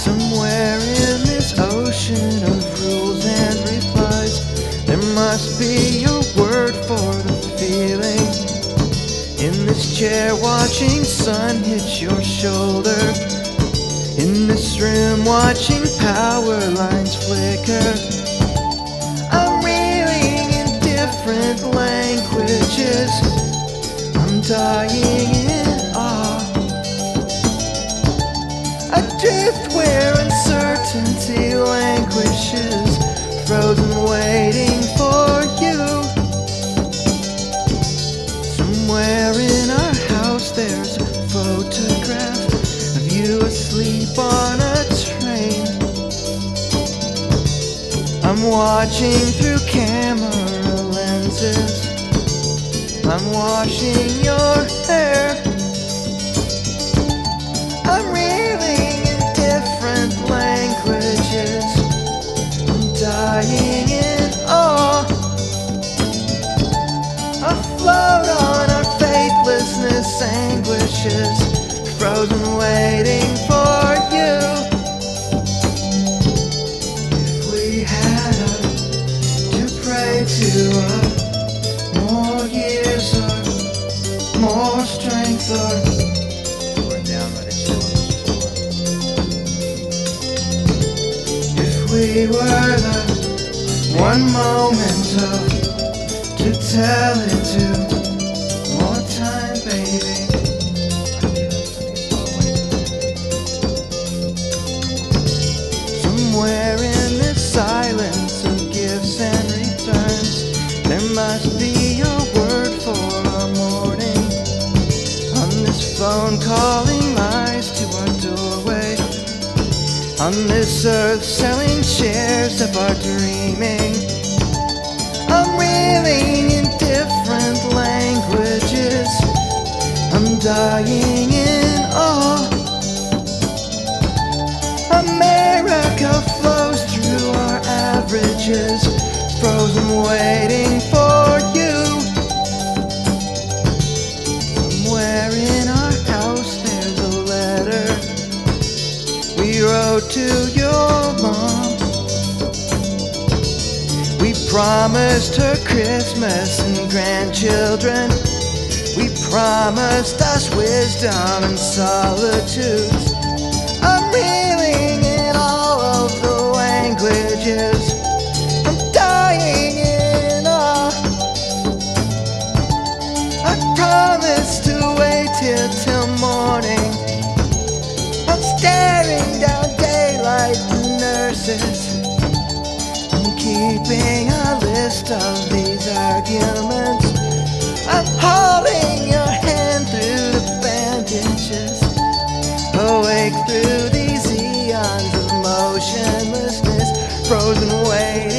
Somewhere in this ocean of rules and replies, there must be a word for the feeling. In this chair watching sun hit your shoulder, in this room watching power lines flicker, I'm reeling in different languages, I'm dying in awe. Adrift where uncertainty languishes, frozen waiting for you. Somewhere in our house there's a photograph of you asleep on a train. I'm watching through camera lenses, I'm washing your hair, I'm reeling in different languages, I'm dying in awe. Afloat on our faithlessness anguishes, frozen waiting for you. If we had to pray to more years or more strength or we're down by the if we were the one moment to tell it to more time, baby. Somewhere in this silence of gifts and returns, there must be a word for our morning. On this phone calling lies to our doorway, on this earth selling shares of our dreaming, I'm reeling in different languages, I'm dying in awe. America flows through our averages, frozen waiting for you. Somewhere in our house there's a letter we wrote to your mom. We promised her Christmas and grandchildren, we promised us wisdom and solitudes. I'm reeling in all of the languages, I'm dying in awe. I promised to wait here till morning, I'm staring down daylight and nurses, I'm keeping a list of these arguments, I'm holding your hand through the bandages, awake through these eons of motionlessness, frozen waiting.